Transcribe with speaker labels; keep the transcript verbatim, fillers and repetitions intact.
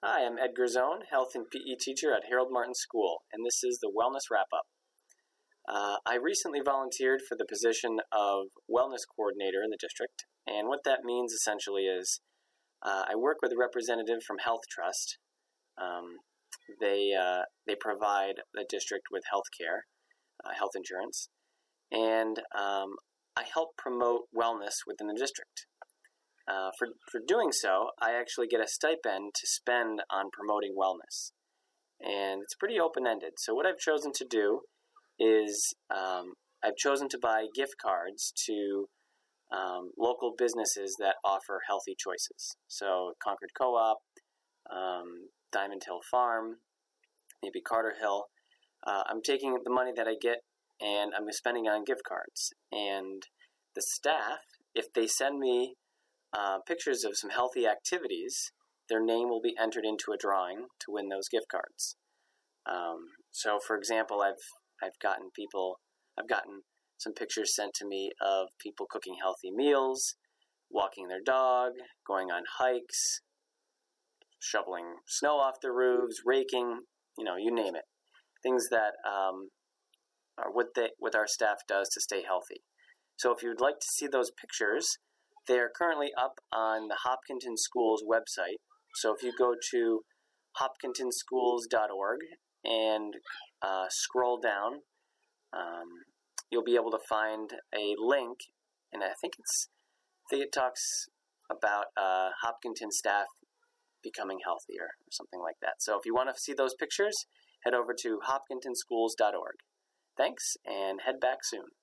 Speaker 1: Hi, I'm Edgar Zone, Health and P E teacher at Harold Martin School, and this is the Wellness Wrap-Up. Uh, I recently volunteered for the position of Wellness Coordinator in the district, and what that means essentially is uh, I work with a representative from Health Trust. Um, they, uh, they provide the district with health care, uh, health insurance, and um, I help promote wellness within the district. Uh, for, for doing so, I actually get a stipend to spend on promoting wellness. And it's pretty open-ended. So what I've chosen to do is um, I've chosen to buy gift cards to um, local businesses that offer healthy choices. So Concord Co-op, um, Diamond Hill Farm, maybe Carter Hill. Uh, I'm taking the money that I get and I'm spending on gift cards. And the staff, if they send me Uh, pictures of some healthy activities, their name will be entered into a drawing to win those gift cards. Um, so, for example, I've I've gotten people, I've gotten some pictures sent to me of people cooking healthy meals, walking their dog, going on hikes, shoveling snow off the roofs, raking, you know, you name it. Things that um, are what they, what our staff does to stay healthy. So, if you'd like to see those pictures, they are currently up on the Hopkinton Schools website. So if you go to hopkinton schools dot org and uh, scroll down, um, you'll be able to find a link, and I think it's I think it talks about uh, Hopkinton staff becoming healthier or something like that. So if you want to see those pictures, head over to hopkinton schools dot org. Thanks, and head back soon.